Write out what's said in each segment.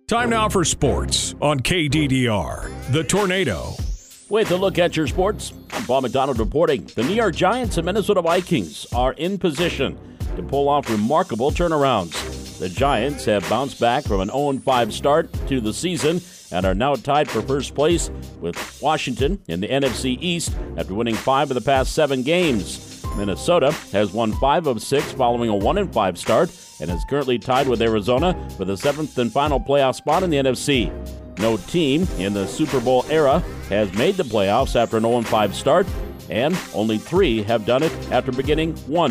Time now for sports on KDDR. The Tornado. With a look at your sports, I'm Paul McDonald reporting. The New York Giants and Minnesota Vikings are in position to pull off remarkable turnarounds. The Giants have bounced back from an 0-5 start to the season and are now tied for first place with Washington in the NFC East after winning 5 of the past 7 games. Minnesota has won 5 of 6 following a 1-5 start and is currently tied with Arizona for the 7th and final playoff spot in the NFC. No team in the Super Bowl era has made the playoffs after an 0-5 start, and only 3 have done it after beginning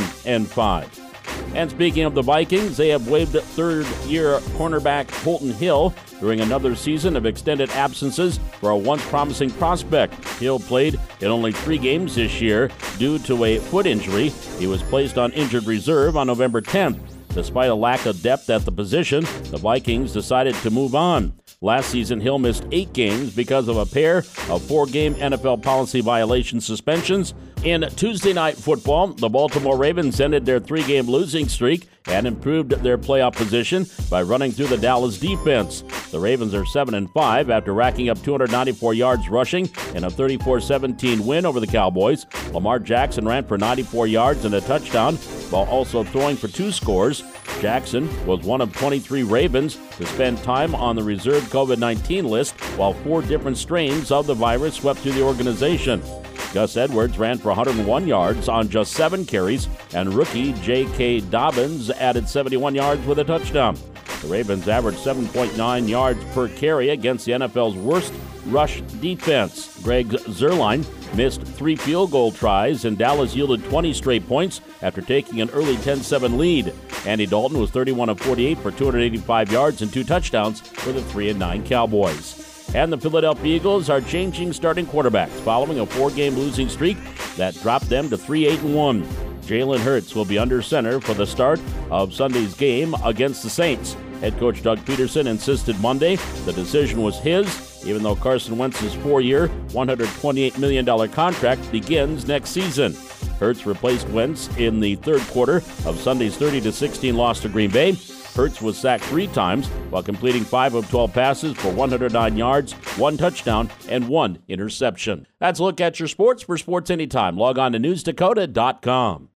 1-5. And speaking of the Vikings, they have waived third-year cornerback Holton Hill during another season of extended absences for a once promising prospect. Hill played in only 3 games this year due to a foot injury. He was placed on injured reserve on November 10th. Despite a lack of depth at the position, the Vikings decided to move on. Last season, Hill missed 8 games because of a pair of 4-game NFL policy violation suspensions. In Tuesday night football, the Baltimore Ravens ended their 3-game losing streak and improved their playoff position by running through the Dallas defense. The Ravens are 7-5 after racking up 294 yards rushing in a 34-17 win over the Cowboys. Lamar Jackson ran for 94 yards and a touchdown while also throwing for 2 scores. Jackson was one of 23 Ravens to spend time on the reserved COVID-19 list while 4 different strains of the virus swept through the organization. Gus Edwards ran for 101 yards on just 7 carries, and rookie J.K. Dobbins added 71 yards with a touchdown. The Ravens averaged 7.9 yards per carry against the NFL's worst rush defense. Greg Zuerlein missed 3 field goal tries, and Dallas yielded 20 straight points after taking an early 10-7 lead. Andy Dalton was 31 of 48 for 285 yards and 2 touchdowns for the 3-9 Cowboys. And the Philadelphia Eagles are changing starting quarterbacks following a 4-game losing streak that dropped them to 3-8-1. Jalen Hurts will be under center for the start of Sunday's game against the Saints. Head coach Doug Peterson insisted Monday the decision was his, even though Carson Wentz's 4-year, $128 million contract begins next season. Hurts replaced Wentz in the third quarter of Sunday's 30-16 loss to Green Bay. Hurts was sacked 3 times while completing 5 of 12 passes for 109 yards, 1 touchdown, and 1 interception. That's a look at your sports for Sports Anytime. Log on to newsdakota.com.